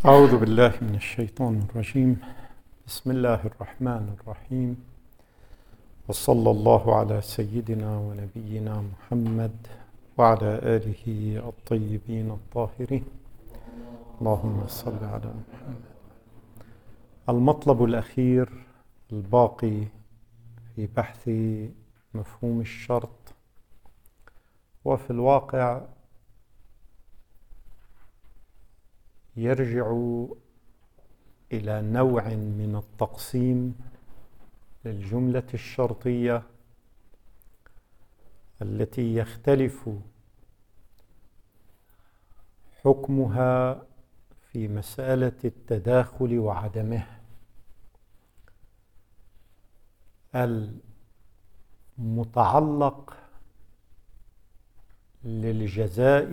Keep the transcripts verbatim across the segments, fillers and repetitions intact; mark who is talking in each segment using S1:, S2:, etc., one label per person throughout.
S1: أعوذ بالله من الشيطان الرجيم. بسم الله الرحمن الرحيم، وصلى الله على سيدنا ونبينا محمد وعلى آله الطيبين الطاهرين. اللهم صل على محمد. المطلب الأخير الباقي في بحث مفهوم الشرط، وفي الواقع يرجع إلى نوع من التقسيم للجملة الشرطية التي يختلف حكمها في مسألة التداخل وعدمه. المتعلق للجزاء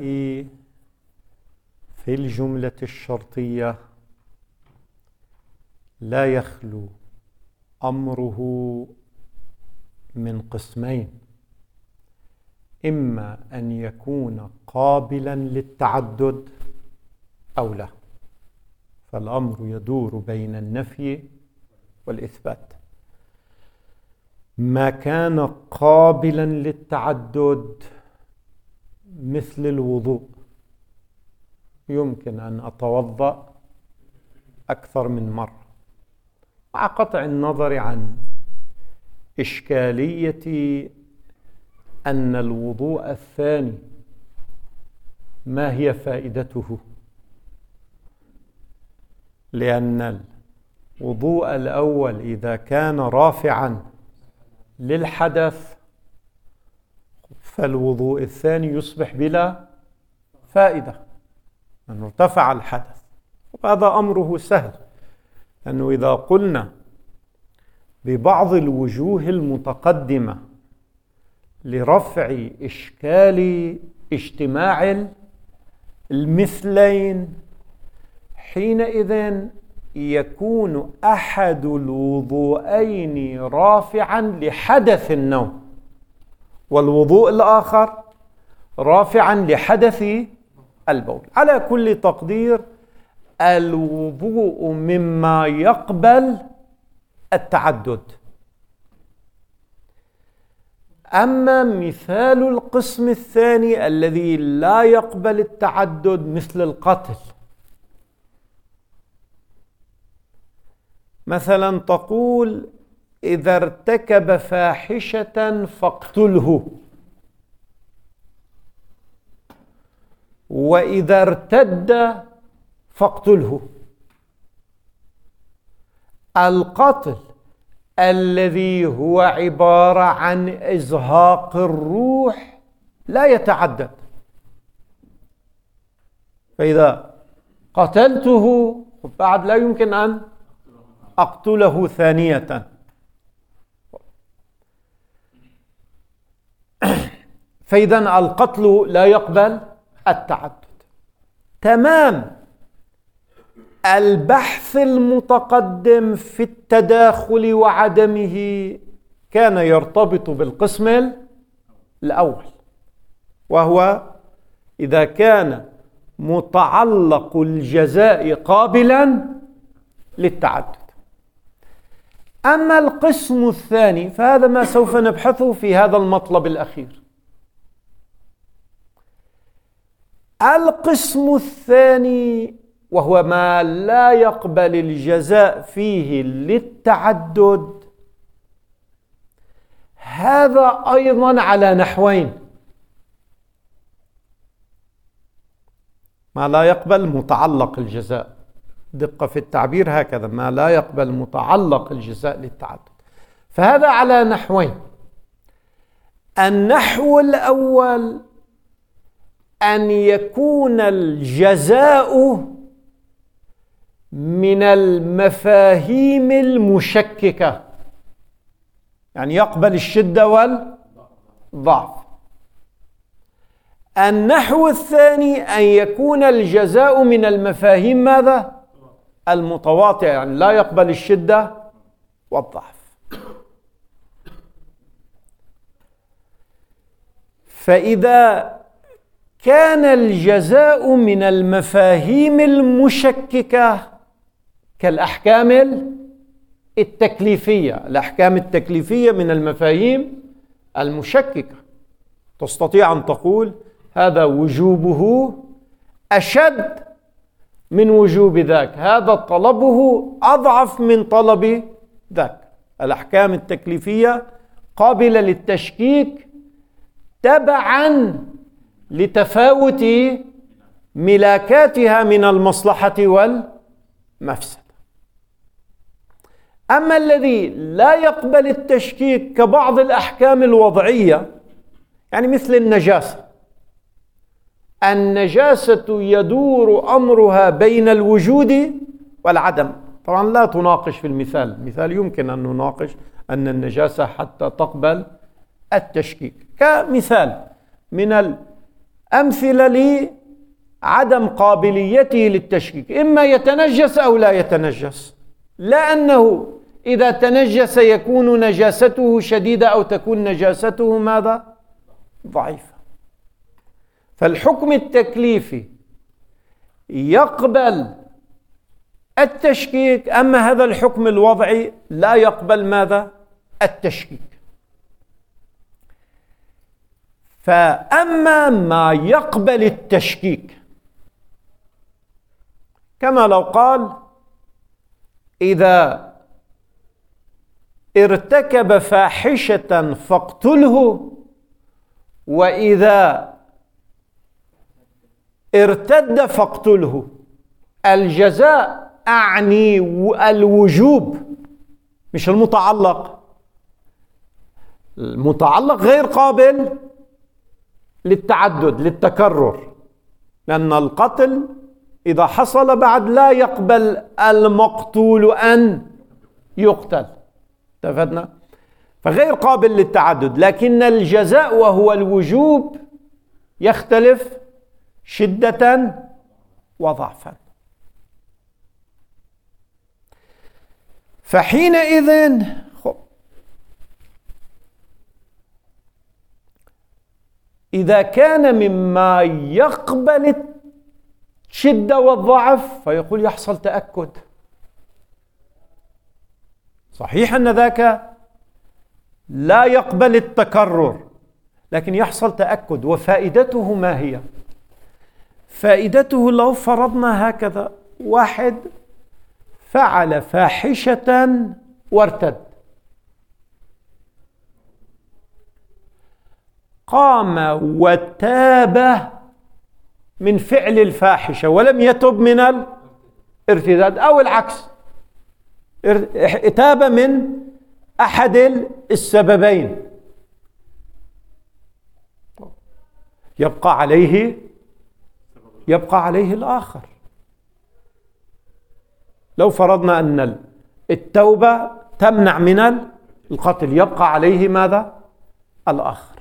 S1: في الجملة الشرطية لا يخلو أمره من قسمين: إما أن يكون قابلا للتعدد أو لا، فالأمر يدور بين النفي والإثبات. ما كان قابلا للتعدد مثل الوضوء، يمكن أن أتوضأ أكثر من مرة، مع قطع النظر عن إشكالية أن الوضوء الثاني ما هي فائدته، لأن الوضوء الأول إذا كان رافعا للحدث فالوضوء الثاني يصبح بلا فائدة أن ارتفع الحدث. وهذا أمره سهل، لأنه إذا قلنا ببعض الوجوه المتقدمة لرفع إشكال اجتماع المثلين، حينئذ يكون أحد الوضوءين رافعا لحدث النوم، والوضوء الآخر رافعا لحدث البول. على كل تقدير الوضوء مما يقبل التعدد. أما مثال القسم الثاني الذي لا يقبل التعدد مثل القتل، مثلا تقول إذا ارتكب فاحشة فاقتله، وإذا ارتد فاقتله. القتل الذي هو عبارة عن إزهاق الروح لا يتعدد، فإذا قتلته بعد لا يمكن أن أقتله ثانية. فإذا القتل لا يقبل التعدد. تمام. البحث المتقدم في التداخل وعدمه كان يرتبط بالقسم الأول، وهو إذا كان متعلق الجزاء قابلا للتعدد. أما القسم الثاني فهذا ما سوف نبحثه في هذا المطلب الأخير. القسم الثاني وهو ما لا يقبل الجزاء فيه للتعدد، هذا أيضا على نحوين: ما لا يقبل متعلق الجزاء، دقة في التعبير هكذا، ما لا يقبل متعلق الجزاء للتعدد، فهذا على نحوين. النحو الأول أن يكون الجزاء من المفاهيم المشككة، يعني يقبل الشدة والضعف. النحو الثاني أن يكون الجزاء من المفاهيم ماذا؟ المتواطئة، يعني لا يقبل الشدة والضعف. فإذا كان الجزاء من المفاهيم المشككة كالأحكام التكليفية. الأحكام التكليفية من المفاهيم المشككة، تستطيع أن تقول هذا وجوبه أشد من وجوب ذاك، هذا طلبه أضعف من طلب ذاك. الأحكام التكليفية قابلة للتشكيك تبعا لتفاوت ملاكاتها من المصلحة والمفسدة. أما الذي لا يقبل التشكيك كبعض الأحكام الوضعية، يعني مثل النجاسة، النجاسة يدور أمرها بين الوجود والعدم. طبعا لا تناقش في المثال، المثال يمكن أن نناقش أن النجاسة حتى تقبل التشكيك. كمثال من الأمثلة لعدم قابليته للتشكيك، إما يتنجس أو لا يتنجس، لا أنه إذا تنجس يكون نجاسته شديدة أو تكون نجاسته ماذا؟ ضعيفة. فالحكم التكليفي يقبل التشكيك، أما هذا الحكم الوضعي لا يقبل ماذا؟ التشكيك. فأما ما يقبل التشكيك، كما لو قال إذا ارتكب فاحشة فاقتله، وإذا ارتد فاقتله. الجزاء أعني الوجوب مش المتعلق. المتعلق غير قابل للتعدد للتكرر، لأن القتل إذا حصل بعد لا يقبل المقتول أن يقتل. اتفقنا؟ فغير قابل للتعدد. لكن الجزاء وهو الوجوب يختلف شدة وضعفا. فحينئذ إذا كان مما يقبل الشدة والضعف فيقول يحصل تأكد. صحيح أن ذاك لا يقبل التكرر، لكن يحصل تأكد. وفائدته ما هي؟ فائدته لو فرضنا هكذا: واحد فعل فاحشة وارتد، قام وتاب من فعل الفاحشة ولم يتب من الارتداد، أو العكس، تاب من أحد السببين، يبقى عليه يبقى عليه الآخر. لو فرضنا أن التوبة تمنع من القتل، يبقى عليه ماذا؟ الآخر.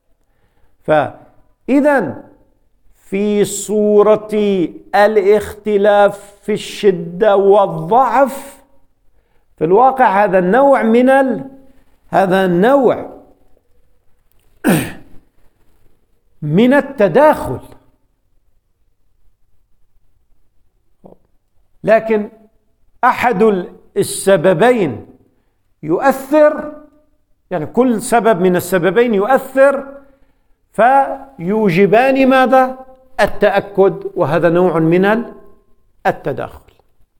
S1: فإذا في صورة الاختلاف في الشدة والضعف، في الواقع هذا النوع من ال... هذا النوع من التداخل. لكن أحد السببين يؤثر، يعني كل سبب من السببين يؤثر، فيوجبان ماذا؟ التأكد، وهذا نوع من التداخل.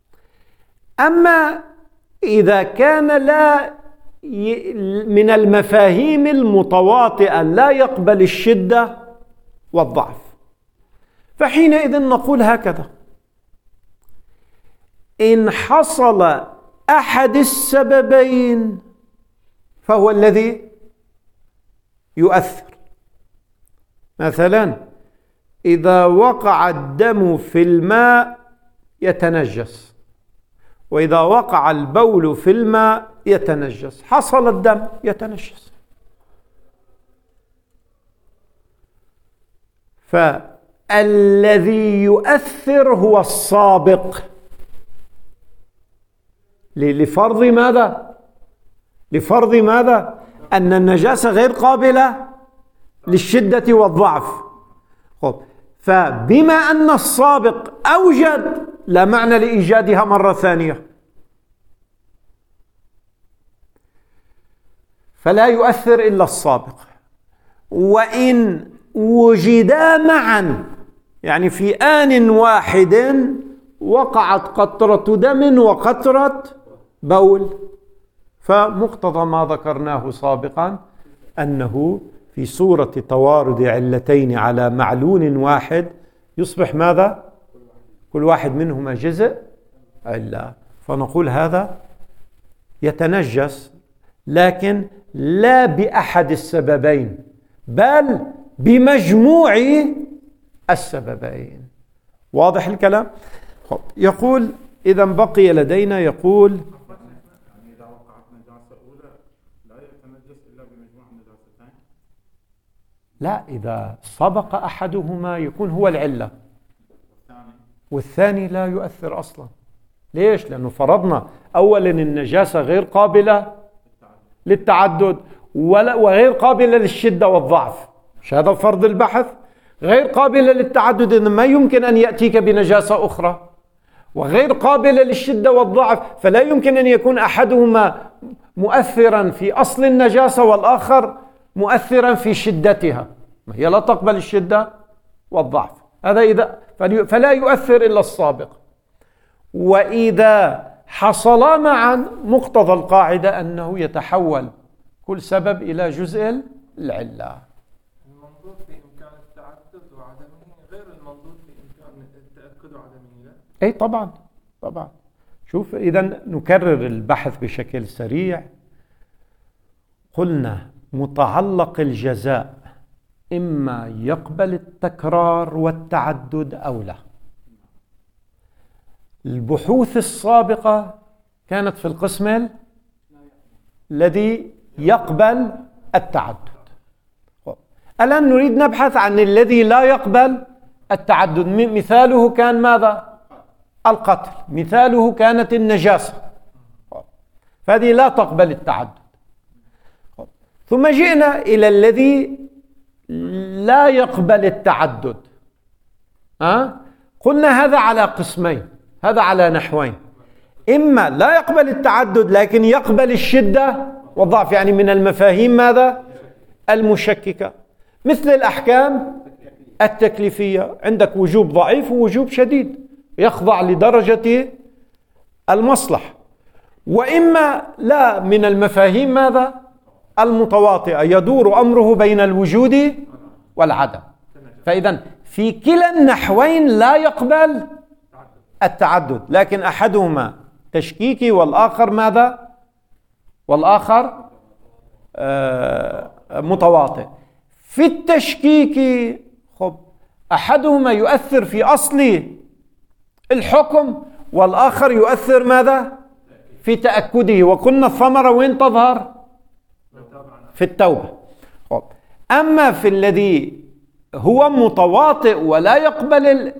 S1: أما إذا كان لا ي... من المفاهيم المتواطئة لا يقبل الشدة والضعف، فحينئذ نقول هكذا: إن حصل أحد السببين فهو الذي يؤثر. مثلا إذا وقع الدم في الماء يتنجس، وإذا وقع البول في الماء يتنجس، حصل الدم يتنجس. فالذي يؤثر هو السابق، لفرض ماذا؟ لفرض ماذا؟ أن النجاسة غير قابلة للشدة والضعف، خب فبما أن السابق أوجد لا معنى لإيجادها مرة ثانية، فلا يؤثر إلا السابق. وإن وجدا معا يعني في آن واحد وقعت قطرة دم وقطرة بول، فمقتضى ما ذكرناه سابقا أنه في صورة توارد علتين على معلول واحد يصبح ماذا؟ كل واحد منهما جزء علة، فنقول هذا يتنجس لكن لا بأحد السببين بل بمجموع السببين. واضح الكلام؟ خب يقول إذا بقي لدينا يقول
S2: يعني إذا وقعت نجاسة أولى لا يتنجس إلا بمجموع النجاستين؟
S1: لا، إذا سبق أحدهما يكون هو العلة والثاني لا يؤثر أصلا. ليش؟ لأنه فرضنا أولا النجاسة غير قابلة للتعدد وغير قابلة للشدة والضعف، مش هذا فرض البحث؟ غير قابلة للتعدد إن ما يمكن أن يأتيك بنجاسة أخرى، وغير قابلة للشدة والضعف فلا يمكن أن يكون أحدهما مؤثرا في أصل النجاسة والآخر مؤثرا في شدتها، هي لا تقبل الشدة والضعف. هذا إذا فلا يؤثر إلا السابق. وإذا حصلا معا مقتضى القاعدة أنه يتحول كل سبب إلى جزء العلة.
S2: المنظور في إمكان التعدد وعدمه غير المنظور في إمكان التأكد وعدمه، لا؟
S1: أي طبعا طبعا. شوف إذا نكرر البحث بشكل سريع. قلنا متعلق الجزاء إما يقبل التكرار والتعدد أو لا. البحوث السابقة كانت في القسم الذي يقبل التعدد. الآن نريد نبحث عن الذي لا يقبل التعدد. مثاله كان ماذا؟ القتل. مثاله كانت النجاسة، فهذه لا تقبل التعدد. ثم جئنا إلى الذي لا يقبل التعدد. أه؟ قلنا هذا على قسمين، هذا على نحوين. إما لا يقبل التعدد لكن يقبل الشدة والضعف، يعني من المفاهيم ماذا؟ المشككة، مثل الأحكام التكليفية، عندك وجوب ضعيف ووجوب شديد يخضع لدرجة المصلحة. وإما لا، من المفاهيم ماذا؟ المتواطئة، يدور أمره بين الوجود والعدم. فإذا في كلا النحوين لا يقبل التعدد، لكن أحدهما تشكيكي والآخر ماذا؟ والآخر آه متواطئ. في التشكيك خب أحدهما يؤثر في أصل الحكم والآخر يؤثر ماذا؟ في تأكده. وقلنا الثمرة وين تظهر؟ في التوبة. خب أما في الذي هو متواطئ ولا يقبل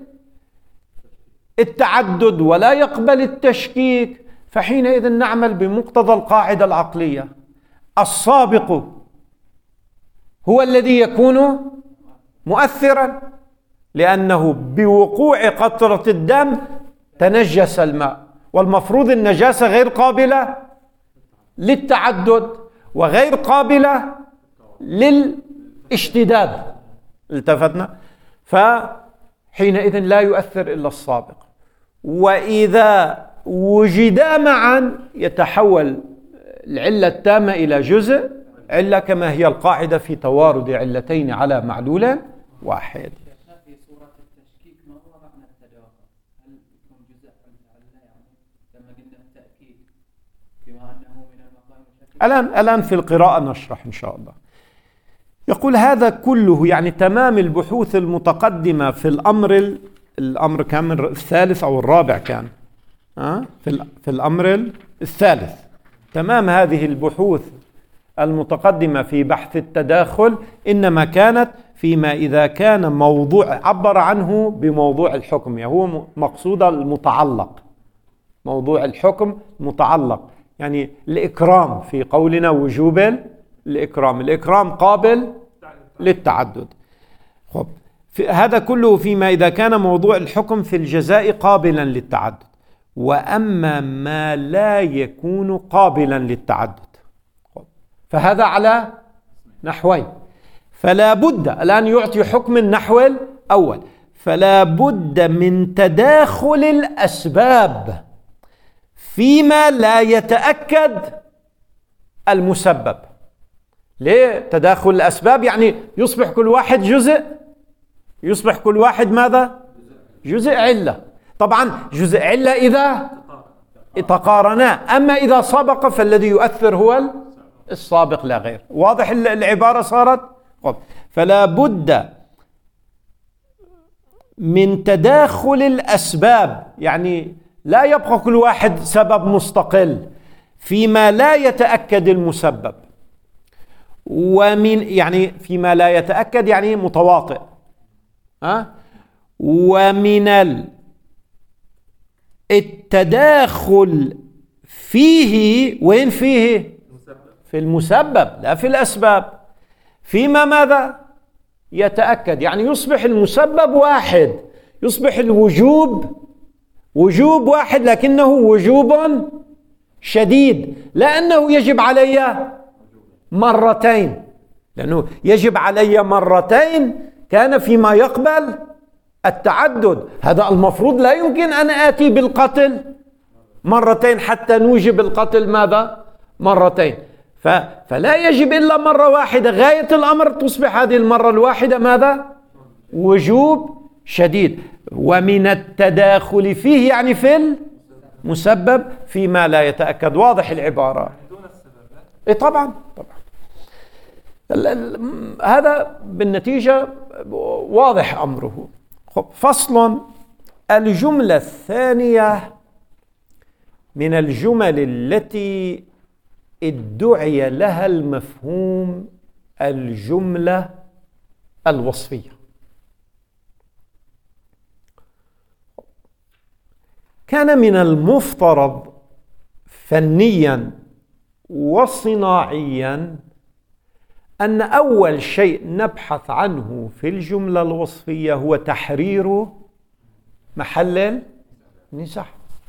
S1: التعدد ولا يقبل التشكيك، فحينئذ نعمل بمقتضى القاعدة العقلية: السابق هو الذي يكون مؤثرا، لأنه بوقوع قطرة الدم تنجس الماء، والمفروض النجاسة غير قابلة للتعدد وغير قابلة للاشتداد. التفتنا؟ فحينئذ لا يؤثر إلا السابق. وإذا وجدا معا يتحول العلة التامة إلى جزء علة، كما هي القاعدة في توارد علتين على معلول واحد.
S3: في صورة التشكيك ما هو معنى التداخل؟ هل يكون جزء علة يعني لما قلنا التأكيد بما أنه من المقام الشكل؟
S1: الآن الآن في القراءة نشرح إن شاء الله. يقول هذا كله يعني تمام البحوث المتقدمة في الأمر الأمر كان الثالث أو الرابع كان أه؟ في في الأمر الثالث. تمام هذه البحوث المتقدمة في بحث التداخل إنما كانت فيما إذا كان موضوع عبر عنه بموضوع الحكم، يعني هو مقصود المتعلق، موضوع الحكم متعلق، يعني الإكرام في قولنا وجوب الإكرام، الإكرام قابل للتعدد. خب في هذا كله فيما إذا كان موضوع الحكم في الجزاء قابلا للتعدد. وأما ما لا يكون قابلا للتعدد فهذا على نحوين. فلا بد الآن يعطي حكم النحو الأول، فلا بد من تداخل الأسباب فيما لا يتأكد المسبب. ليه تداخل الأسباب؟ يعني يصبح كل واحد جزء، يصبح كل واحد ماذا؟ جزء علة. طبعا جزء علة إذا تقارنا، أما إذا سبق فالذي يؤثر هو السابق لا غير. واضح العبارة صارت؟ فلا بد من تداخل الأسباب، يعني لا يبقى كل واحد سبب مستقل فيما لا يتأكد المسبب، ومن يعني فيما لا يتأكد يعني متواطئ، أه؟ ومن التداخل فيه، وين فيه؟ في المسبب لا في الأسباب، فيما ماذا يتأكد، يعني يصبح المسبب واحد، يصبح الوجوب وجوب واحد لكنه وجوب شديد، لأنه يجب علي مرتين، لأنه يجب علي مرتين كان فيما يقبل التعدد. هذا المفروض لا يمكن أن آتي بالقتل مرتين حتى نوجب القتل ماذا؟ مرتين. فلا يجب إلا مرة واحدة، غاية الأمر تصبح هذه المرة الواحدة ماذا؟ وجوب شديد. ومن التداخل فيه يعني في المسبب فيما لا يتأكد. واضح العبارة؟ إيه طبعا طبعا. هذا بالنتيجة واضح أمره. فصل. الجملة الثانية من الجمل التي ادعي لها المفهوم الجملة الوصفية. كان من المفترض فنيا وصناعيا أن أول شيء نبحث عنه في الجملة الوصفية هو تحرير محل النزاع.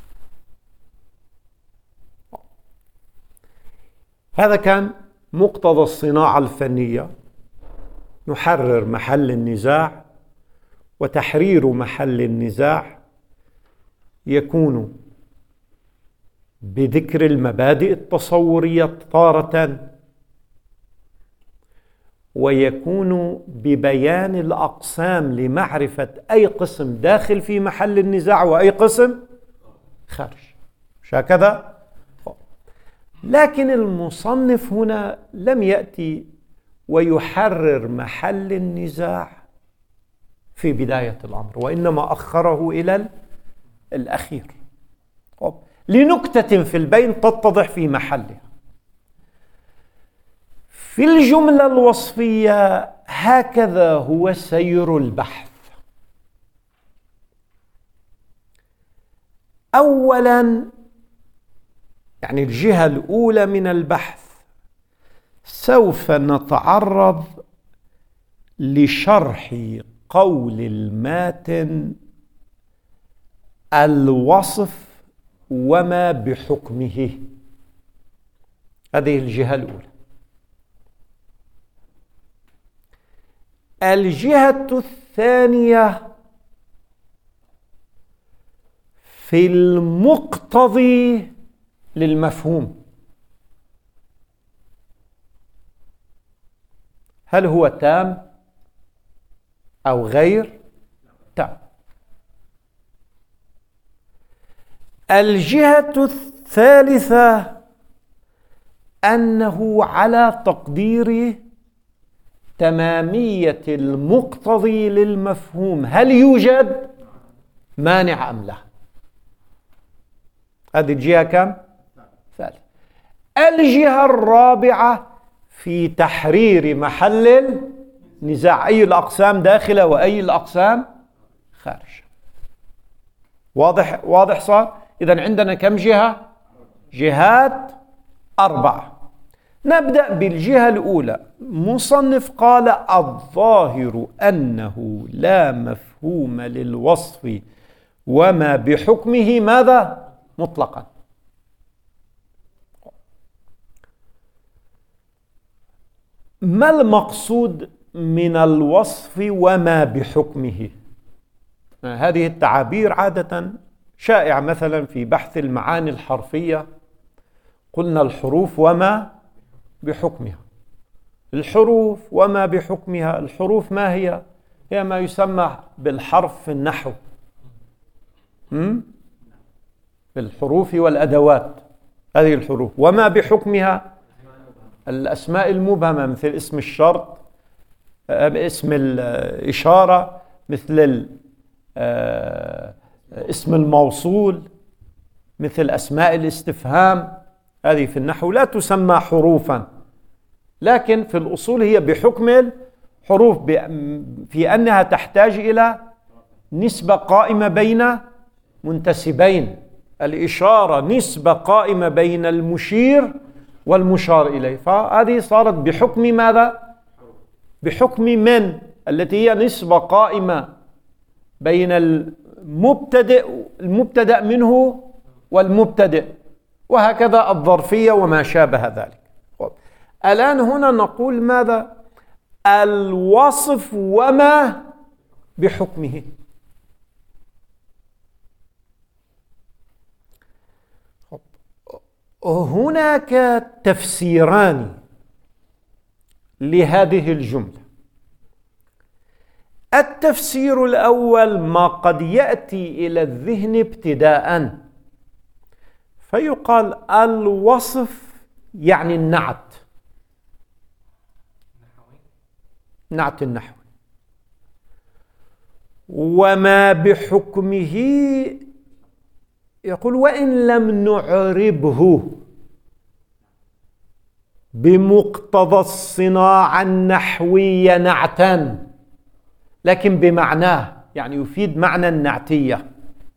S1: هذا كان مقتضى الصناعة الفنية، نحرر محل النزاع، وتحرير محل النزاع يكون بذكر المبادئ التصورية تارة، ويكون ببيان الأقسام لمعرفة أي قسم داخل في محل النزاع وأي قسم خارج. مش هكذا؟ لكن المصنف هنا لم يأتي ويحرر محل النزاع في بداية الأمر، وإنما أخره إلى الأخير لنكتة في البين تتضح في محلها. في الجملة الوصفية هكذا هو سير البحث. أولاً يعني الجهة الأولى من البحث سوف نتعرض لشرح قول الماتن الوصف وما بحكمه. هذه الجهة الأولى. الجهة الثانية في المقتضي للمفهوم، هل هو تام أو غير تام. الجهة الثالثة أنه على تقدير تمامية المقتضي للمفهوم، هل يوجد مانع أم لا. هذه الجهة كم؟ ثالث. الجهة الرابعة في تحرير محل النزاع، أي الأقسام داخلة وأي الأقسام خارج. واضح واضح صار؟ إذن عندنا كم جهة؟ جهات أربعة. نبدأ بالجهة الأولى. مصنف قال الظاهر أنه لا مفهوم للوصف وما بحكمه ماذا؟ مطلقا. ما المقصود من الوصف وما بحكمه؟ هذه التعابير عادة شائعة، مثلا في بحث المعاني الحرفية قلنا الحروف وما بحكمها. الحروف وما بحكمها. الحروف ما هي؟ هي ما يسمى بالحرف في النحو، بالحروف والأدوات. هذه الحروف. وما بحكمها الأسماء المبهمة، مثل اسم الشرط، اسم الإشارة، مثل اسم الموصول، مثل أسماء الاستفهام. هذه في النحو لا تسمى حروفا، لكن في الأصول هي بحكم الحروف، في أنها تحتاج إلى نسبة قائمة بين منتسبين. الإشارة نسبة قائمة بين المشير والمشار إليه، فهذه صارت بحكم ماذا؟ بحكم من، التي هي نسبة قائمة بين المبتدئ المبتدأ منه والمبتدئ، وهكذا الظرفية وما شابه ذلك. الآن هنا نقول ماذا؟ الوصف وما بحكمه. هناك تفسيران لهذه الجملة. التفسير الأول ما قد يأتي إلى الذهن ابتداءً، فيقال الوصف يعني النعت، نعت النحوي. وما بحكمه يقول وإن لم نعربه بمقتضى الصناعة النحوية نعتا، لكن بمعناه، يعني يفيد معنى النعتية.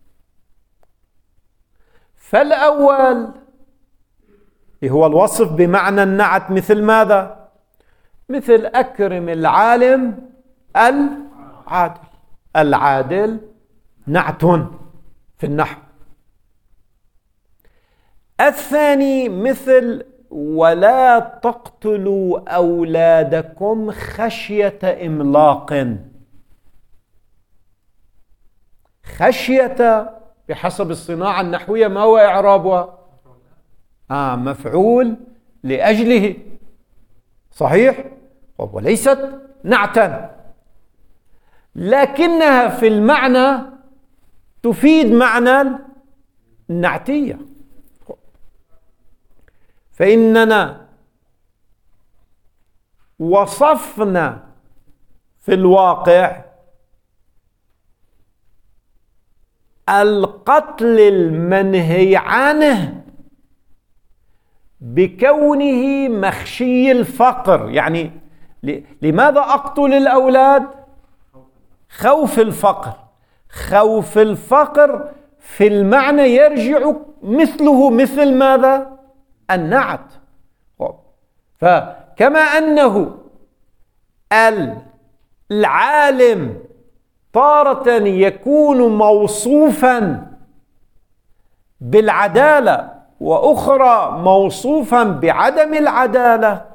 S1: فالأول هو الوصف بمعنى النعت، مثل ماذا؟ مثل أكرم العالم العادل. العادل نعت في النحو. الثاني مثل ولا تقتلوا أولادكم خشية إملاق. خشية بحسب الصناعة النحوية ما هو إعرابها؟ آه مفعول لأجله، صحيح؟ وليست نعتا، لكنها في المعنى تفيد معنى النعتية. فإننا وصفنا في الواقع القتل المنهي عنه بكونه مخشي الفقر. يعني لماذا أقتل الأولاد؟ خوف الفقر. خوف الفقر في المعنى يرجع مثله مثل ماذا؟ النعت. فكما أنه العالم تارة يكون موصوفا بالعدالة وأخرى موصوفا بعدم العدالة،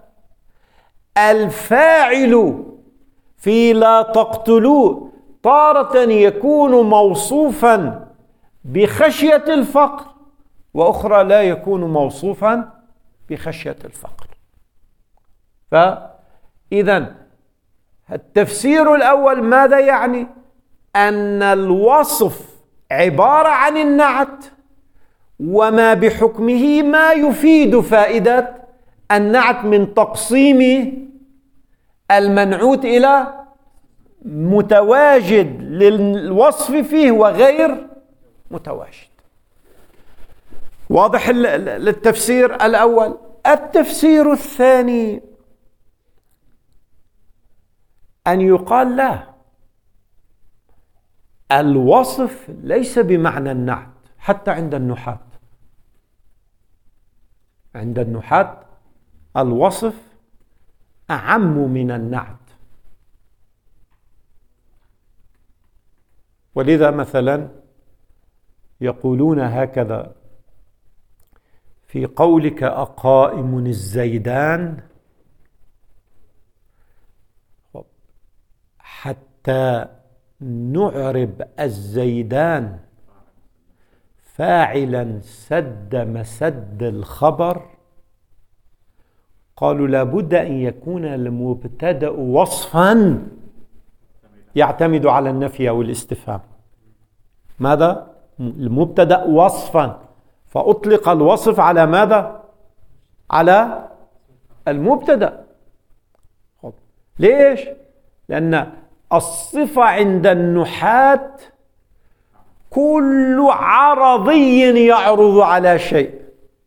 S1: الفاعل في لا تقتلوا تارة يكون موصوفا بخشية الفقر، وأخرى لا يكون موصوفا بخشية الفقر. فإذا التفسير الأول ماذا يعني؟ أن الوصف عبارة عن النعت، وما بحكمه ما يفيد فائدة النعت من تقسيم المنعوت إلى متواجد للوصف فيه وغير متواجد. واضح للتفسير الأول. التفسير الثاني أن يقال لا، الوصف ليس بمعنى النعت حتى عند النحاة. عند النحاة الوصف أعم من النعت. ولذا مثلا يقولون هكذا في قولك أقائم الزيدان، حتى نعرب الزيدان فاعلا سد مسد الخبر، قالوا لابد أن يكون المبتدأ وصفا يعتمد على النفي أو الاستفهام. ماذا؟ المبتدأ وصفا، فأطلق الوصف على ماذا؟ على المبتدأ. ليش؟ لأن الصفة عند النحاة كل عرضي يعرض على شيء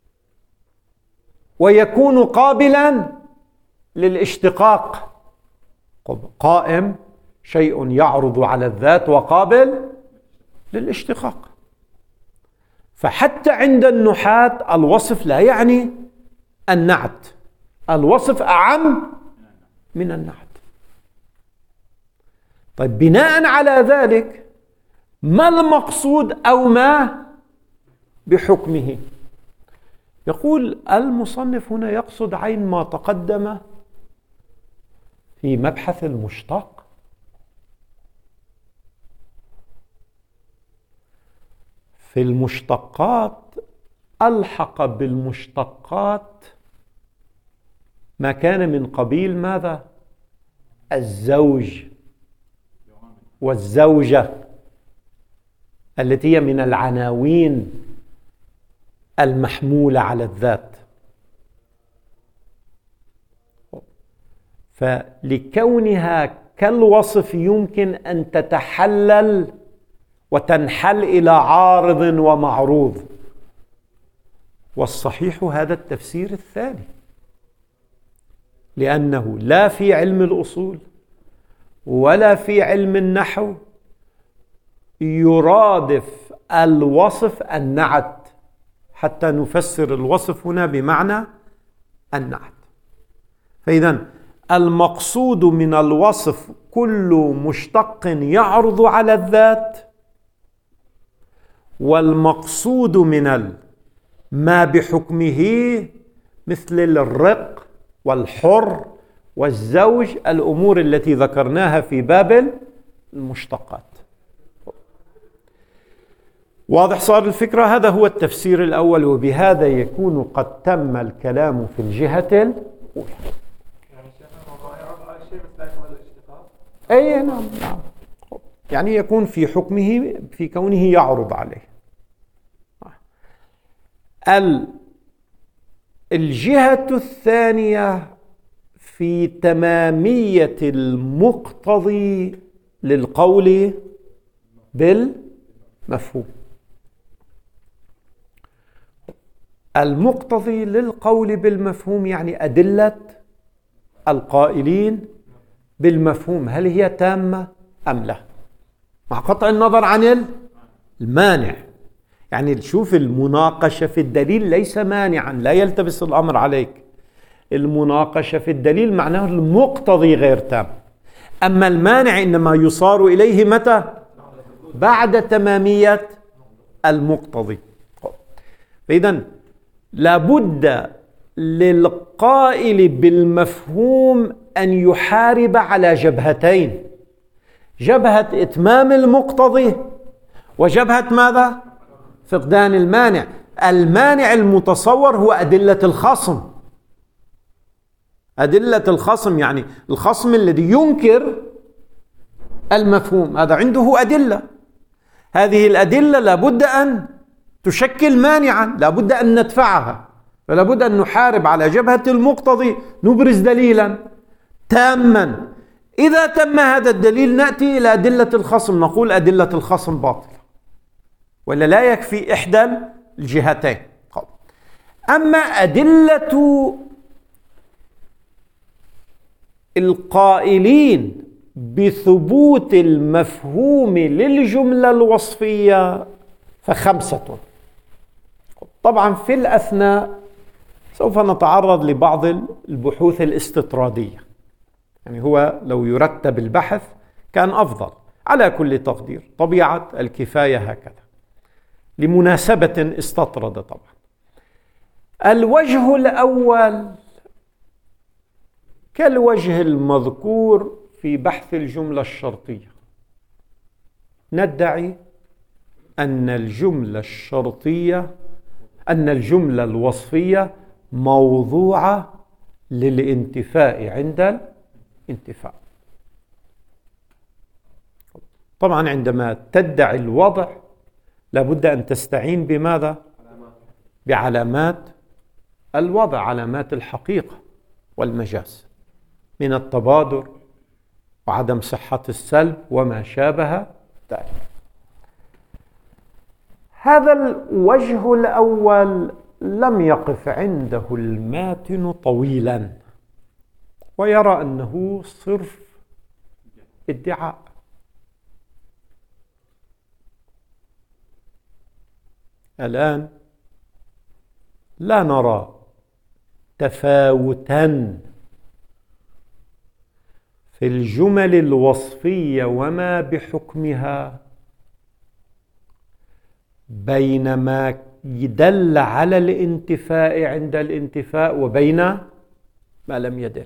S1: ويكون قابلا للاشتقاق. قائم شيء يعرض على الذات وقابل للاشتقاق. فحتى عند النحاة الوصف لا يعني النعت، الوصف أعم من النعت. طيب بناء على ذلك ما المقصود أو ما بحكمه؟ يقول المصنف هنا يقصد عين ما تقدم في مبحث المشتق. في المشتقات ألحق بالمشتقات ما كان من قبيل ماذا؟ الزوج والزوجة التي هي من العناوين المحمولة على الذات. فلكونها كالوصف يمكن أن تتحلل وتنحل إلى عارض ومعروض، والصحيح هذا التفسير الثاني، لأنه لا في علم الأصول ولا في علم النحو يرادف الوصف النعت حتى نفسر الوصف هنا بمعنى النعت. فإذن المقصود من الوصف كل مشتق يعرض على الذات، والمقصود من ما بحكمه مثل الرق والحر والزوج، الأمور التي ذكرناها في باب المشتقات. واضح صار الفكرة؟ هذا هو التفسير الأول، وبهذا يكون قد تم الكلام في الجهة الأولى.
S2: يعني شيخنا هو يعرض على شيء مثل هو الاشتقاق؟
S1: أي نعم نعم، يعني يكون في حكمه في كونه يعرض عليه. الجهة الثانية في تمامية المقتضي للقول بالمفهوم. المقتضي للقول بالمفهوم يعني أدلة القائلين بالمفهوم هل هي تامة أم لا، مع قطع النظر عن المانع. يعني شوف المناقشة في الدليل ليس مانعا، لا يلتبس الأمر عليك. المناقشة في الدليل معناه المقتضي غير تام، أما المانع إنما يصار إليه متى؟ بعد تمامية المقتضي. فإذن لابد للقائل بالمفهوم أن يحارب على جبهتين: جبهة إتمام المقتضي وجبهة ماذا؟ فقدان المانع. المانع المتصور هو أدلة الخصم، أدلة الخصم يعني الخصم الذي ينكر المفهوم، هذا عنده أدلة، هذه الأدلة لابد أن تشكل مانعا، لابد أن ندفعها، فلابد أن نحارب على جبهة المقتضي، نبرز دليلا تاما. إذا تم هذا الدليل نأتي إلى أدلة الخصم، نقول أدلة الخصم باطلة، ولا لا يكفي إحدى الجهتين. أما أدلة القائلين بثبوت المفهوم للجملة الوصفية فخمسة. طبعا في الأثناء سوف نتعرض لبعض البحوث الاستطرادية، يعني هو لو يرتب البحث كان أفضل. على كل تقدير طبيعة الكفاية هكذا، لمناسبة استطرد طبعا. الوجه الأول كالوجه المذكور في بحث الجملة الشرطية، ندعي أن الجملة الشرطية أن الجملة الوصفية موضوعة للانتفاء عند الانتفاء. طبعا عندما تدعي الوضع لابد أن تستعين بماذا؟ بعلامات الوضع، علامات الحقيقة والمجاز من التبادر وعدم صحة السلب وما شابه ذلك. هذا الوجه الأول لم يقف عنده الماتن طويلا ويرى أنه صرف ادعاء. الآن لا نرى تفاوتا في الجمل الوصفية وما بحكمها بين ما يدل على الانتفاء عند الانتفاء وبين ما لم يدل.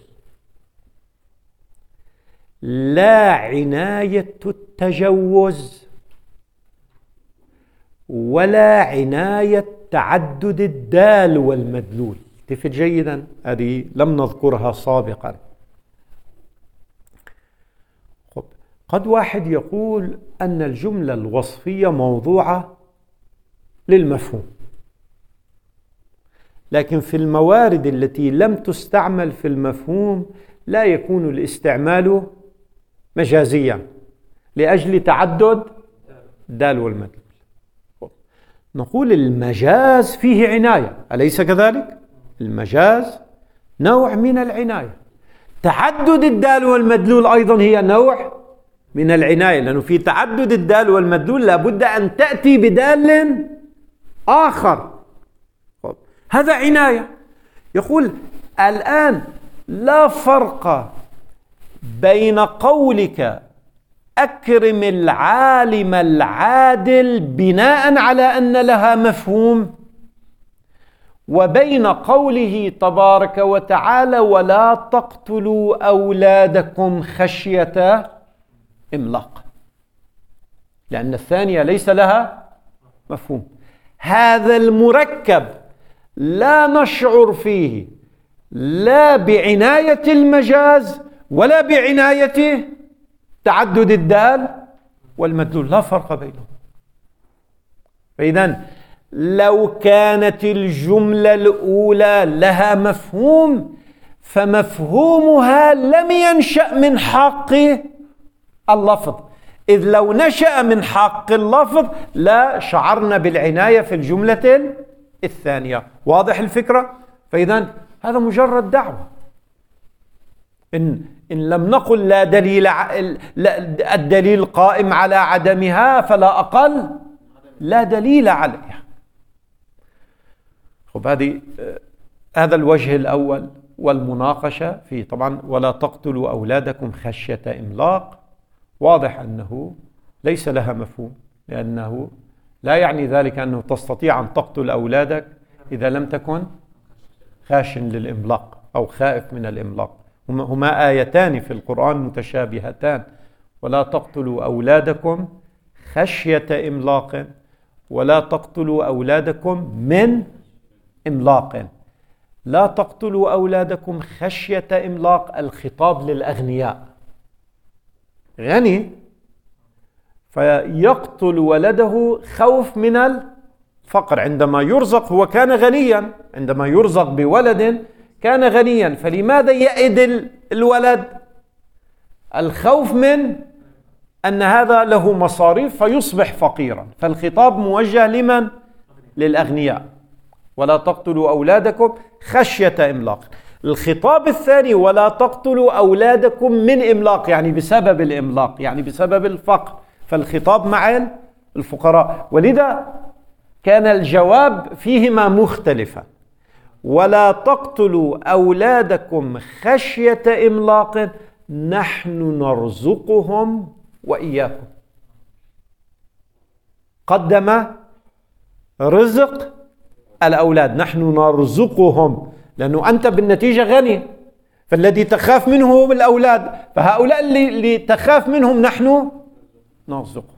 S1: لا عناية التجوز ولا عناية تعدد الدال والمدلول. التفت جيدا، هذه لم نذكرها سابقا. قد واحد يقول أن الجملة الوصفية موضوعة للمفهوم، لكن في الموارد التي لم تستعمل في المفهوم لا يكون الاستعمال مجازيا لأجل تعدد الدال والمدلول. نقول المجاز فيه عناية، أليس كذلك؟ المجاز نوع من العناية. تعدد الدال والمدلول أيضا هي نوع من العناية، لأنه في تعدد الدال والمدلول لابد أن تأتي بدال آخر. هذا عناية. يقول الآن لا فرق بين قولك أكرم العالم العادل بناء على أن لها مفهوم، وبين قوله تبارك وتعالى ولا تقتلوا أولادكم خشية إملاق، لأن الثانية ليس لها مفهوم. هذا المركب لا نشعر فيه لا بعناية المجاز ولا بعناية تعدد الدال والمدلول، لا فرق بينهم. فإذن لو كانت الجملة الأولى لها مفهوم فمفهومها لم ينشأ من حق اللفظ، إذ لو نشأ من حق اللفظ لا شعرنا بالعناية في الجملة الثانية. واضح الفكرة؟ فإذن هذا مجرد دعوة. إن, إن لم نقل لا دليل ع... لا الدليل قائم على عدمها فلا أقل لا دليل عليها. خب هذه هذا الوجه الأول والمناقشة فيه. طبعا ولا تقتلوا أولادكم خشية إملاق، واضح أنه ليس لها مفهوم، لأنه لا يعني ذلك أنه تستطيع أن تقتل أولادك إذا لم تكن خاش للإملاق أو خائف من الإملاق. هما آيتان في القرآن متشابهتان، ولا تقتلوا أولادكم خشية إملاق ولا تقتلوا أولادكم من إملاق. لا تقتلوا أولادكم خشية إملاق، الخطاب للأغنياء، غني فيقتل ولده خوف من الفقر. عندما يرزق هو كان غنيا، عندما يرزق بولد كان غنيا، فلماذا يئد الولد؟ الخوف من أن هذا له مصاريف فيصبح فقيرا. فالخطاب موجه لمن؟ للأغنياء. ولا تقتلوا أولادكم خشية إملاق. الخطاب الثاني ولا تقتلوا أولادكم من إملاق، يعني بسبب الإملاق، يعني بسبب الفقر، فالخطاب مع الفقراء. ولذا كان الجواب فيهما مختلفا. ولا تقتلوا أولادكم خشية إملاق نحن نرزقهم وإياكم. قدم رزق الأولاد، نحن نرزقهم، لأنه أنت بالنتيجة غني، فالذي تخاف منه هو الأولاد، فهؤلاء اللي, اللي تخاف منهم نحن نرزقهم.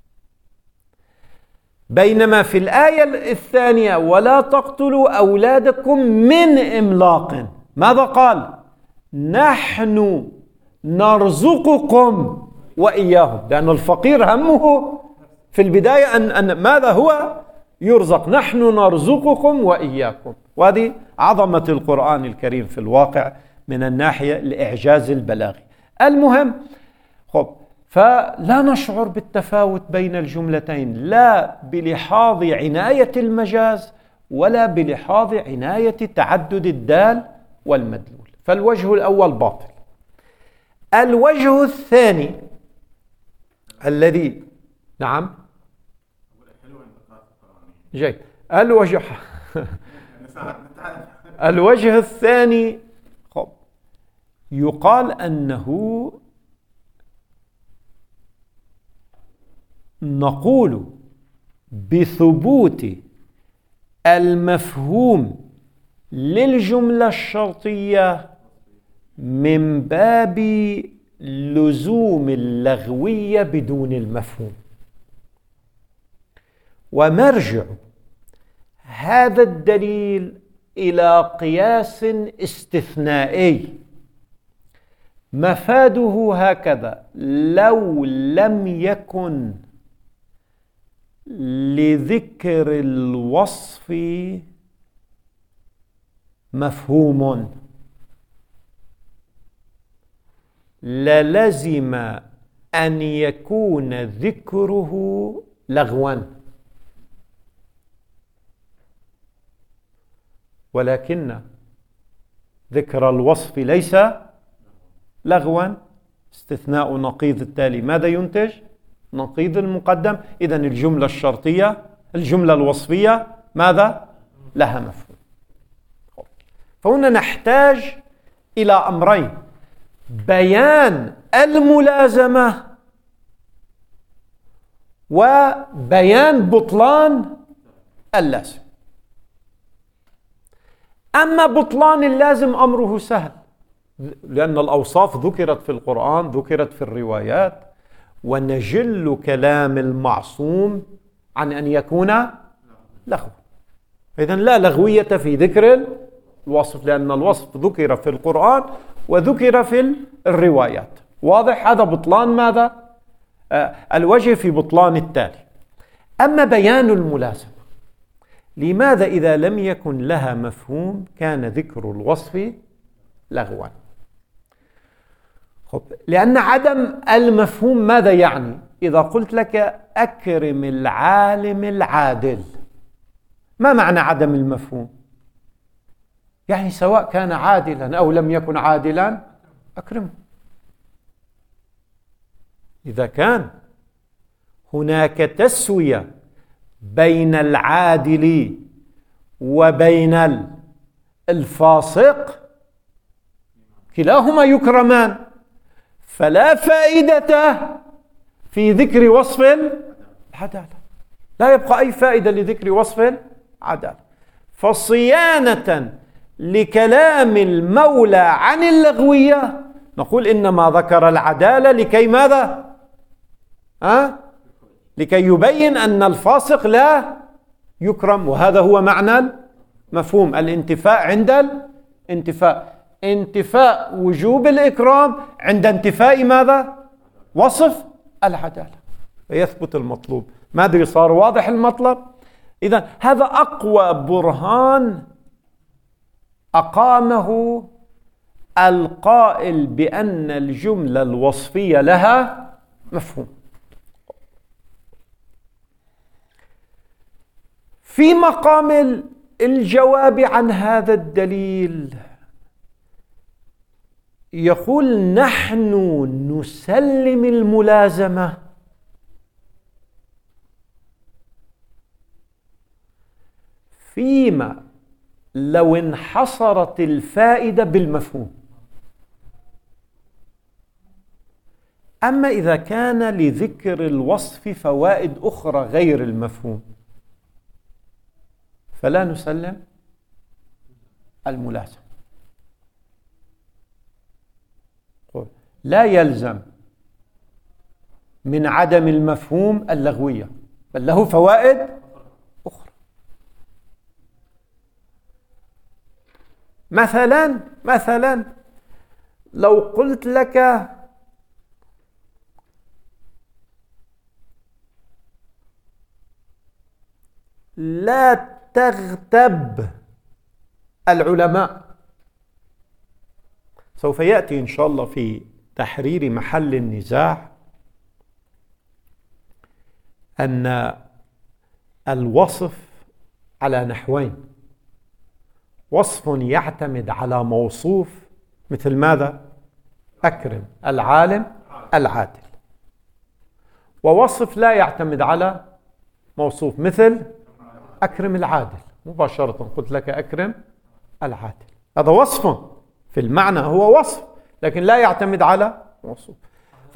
S1: بينما في الآية الثانية ولا تقتلوا أولادكم من إملاق، ماذا قال؟ نحن نرزقكم وإياهم، لأن الفقير همه في البداية أن, أن ماذا هو يرزق، نحن نرزقكم وإياكم. وهذه عظمة القرآن الكريم في الواقع من الناحية الإعجاز البلاغي. المهم خب فلا نشعر بالتفاوت بين الجملتين، لا بلحاظ عناية المجاز ولا بلحاظ عناية تعدد الدال والمدلول. فالوجه الأول باطل. الوجه الثاني الذي نعم جيد الوجه الوجه الثاني خب يقال أنه نقول بثبوت المفهوم للجملة الشرطية من باب لزوم اللغوية بدون المفهوم. ومرجع هذا الدليل إلى قياس استثنائي مفاده هكذا: لو لم يكن لذكر الوصف مفهوم للزم أن يكون ذكره لغوا، ولكن ذكر الوصف ليس لغوا. استثناء نقيض التالي ماذا ينتج؟ نقيض المقدم. إذن الجملة الشرطية الجملة الوصفية ماذا؟ لها مفهوم. فهنا نحتاج إلى أمرين: بيان الملازمة وبيان بطلان اللازم. أما بطلان اللازم أمره سهل، لأن الأوصاف ذكرت في القرآن، ذكرت في الروايات، ونجل كلام المعصوم عن أن يكون لغو. إذن لا لغوية في ذكر الوصف، لأن الوصف ذكر في القرآن وذكر في الروايات. واضح؟ هذا بطلان ماذا؟ آه الوجه في بطلان التالي. أما بيان الملازمة، لماذا إذا لم يكن لها مفهوم كان ذكر الوصف لغوا؟ خب لأن عدم المفهوم ماذا يعني؟ إذا قلت لك أكرم العالم العادل، ما معنى عدم المفهوم؟ يعني سواء كان عادلا أو لم يكن عادلا أكرمه. إذا كان هناك تسوية بين العادل وبين الفاسق كلاهما يكرمان، فلا فائدة في ذكر وصف العدالة، لا يبقى أي فائدة لذكر وصف العدالة. فصيانة لكلام المولى عن اللغوية نقول إنما ذكر العدالة لكي ماذا؟ أه؟ لكي يبين أن الفاسق لا يكرم، وهذا هو معنى مفهوم الانتفاء عند الانتفاء، انتفاء وجوب الإكرام عند انتفاء ماذا؟ وصف العدالة، فيثبت المطلوب. ما أدري صار واضح المطلب؟ إذن هذا أقوى برهان أقامه القائل بأن الجملة الوصفية لها مفهوم. في مقام الجواب عن هذا الدليل يقول: نحن نسلم الملازمة فيما لو انحصرت الفائدة بالمفهوم. أما إذا كان لذكر الوصف فوائد أخرى غير المفهوم فلا نسلم الملازم. لا يلزم من عدم المفهوم اللغوية، بل له فوائد أخرى. مثلا مثلا لو قلت لك لا تغتب العلماء، سوف يأتي إن شاء الله في تحرير محل النزاع أن الوصف على نحوين: وصف يعتمد على موصوف مثل ماذا؟ أكرم العالم العادل، ووصف لا يعتمد على موصوف مثل أكرم العادل. مباشرة قلت لك أكرم العادل، هذا وصف في المعنى، هو وصف لكن لا يعتمد على موصوف. ف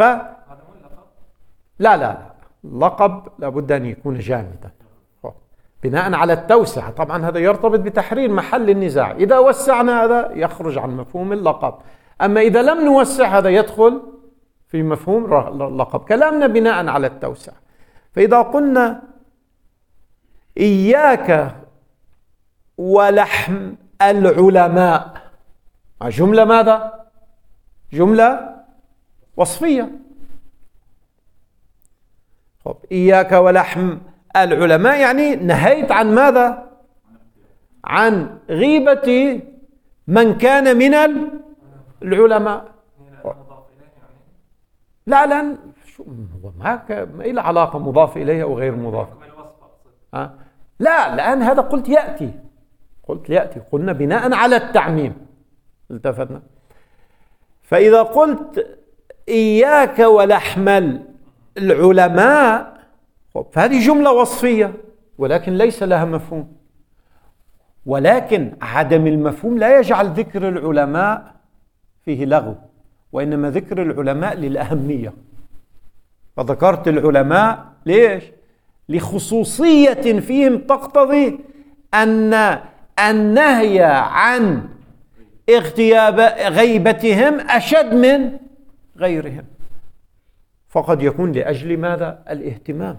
S1: لا لا لقب لابد أن يكون جامدا بناء على التوسعة. طبعا هذا يرتبط بتحرير محل النزاع، إذا وسعنا هذا يخرج عن مفهوم اللقب، أما إذا لم نوسع هذا يدخل في مفهوم اللقب. كلامنا بناء على التوسعة. فإذا قلنا إياك ولحم العلماء، جملة ماذا؟ جملة وصفية. طب إياك ولحم العلماء يعني نهيت عن ماذا؟ عن غيبة من كان من العلماء. لا لا شو ما ما له علاقة مضاف إليه أو غير مضاف. أه؟ لا الآن هذا قلت يأتي قلت يأتي قلنا بناء على التعميم التفتنا. فإذا قلت إياك ولحم العلماء فهذه جملة وصفية ولكن ليس لها مفهوم، ولكن عدم المفهوم لا يجعل ذكر العلماء فيه لغو، وإنما ذكر العلماء للأهمية. فذكرت العلماء ليش؟ لخصوصية فيهم تقتضي أن النهي عن اغتياب غيبتهم أشد من غيرهم، فقد يكون لأجل ماذا؟ الاهتمام،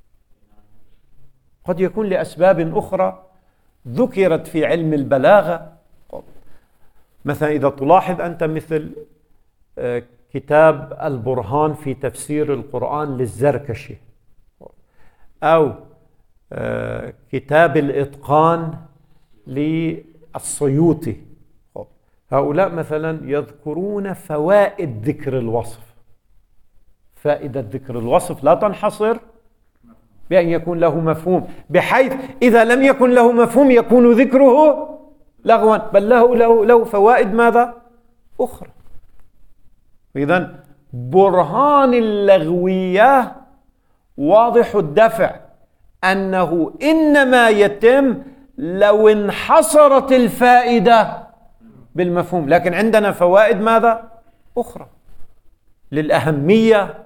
S1: قد يكون لأسباب أخرى ذكرت في علم البلاغة. مثلا إذا تلاحظ أنت مثل كتاب البرهان في تفسير القرآن للزركشي، أو كتاب الإتقان للسيوطي، هؤلاء مثلا يذكرون فوائد ذكر الوصف. فائدة ذكر الوصف لا تنحصر بأن يكون له مفهوم، بحيث إذا لم يكن له مفهوم يكون ذكره لغوا، بل له له له فوائد ماذا؟ أخرى. إذن برهان اللغوية واضح الدفع أنه إنما يتم لو انحصرت الفائدة بالمفهوم، لكن عندنا فوائد ماذا؟ أخرى للأهمية،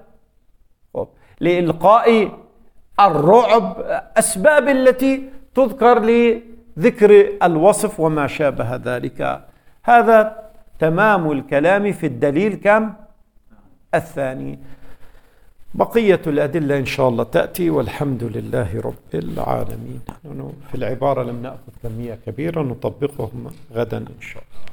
S1: لإلقاء الرعب، أسباب التي تذكر لذكر الوصف وما شابه ذلك. هذا تمام الكلام في الدليل كم؟ الثاني. بقية الأدلة إن شاء الله تأتي، والحمد لله رب العالمين. في العبارة لم نأخذ كمية كبيرة نطبقهم غدا إن شاء الله.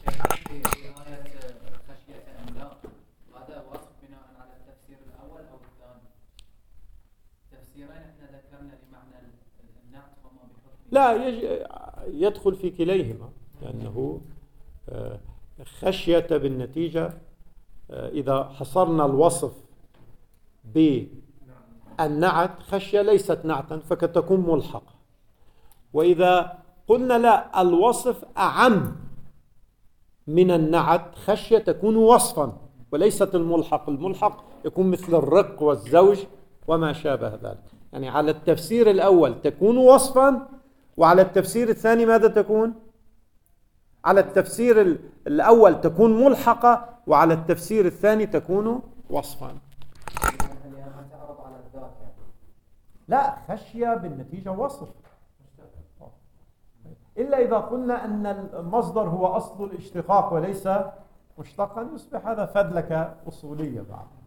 S1: لا يدخل في كليهما، لأنه خشية بالنتيجة إذا حصرنا الوصف بالنعت خشية ليست نعتا فكتكون ملحقة، وإذا قلنا لا الوصف أعم من النعت خشية تكون وصفا وليست الملحق. الملحق يكون مثل الرق والزوج وما شابه ذلك، يعني على التفسير الأول تكون وصفا، وعلى التفسير الثاني ماذا تكون؟ على التفسير ال- الأول تكون ملحقة، وعلى التفسير الثاني تكون وصفا.
S3: لأنها تعرض على الذات يعني.
S1: لا، خشية بالنتيجة وصف، إلا إذا قلنا أن المصدر هو أصل الاشتقاق وليس مشتقا، يصبح هذا فدلكة أصولية بعد.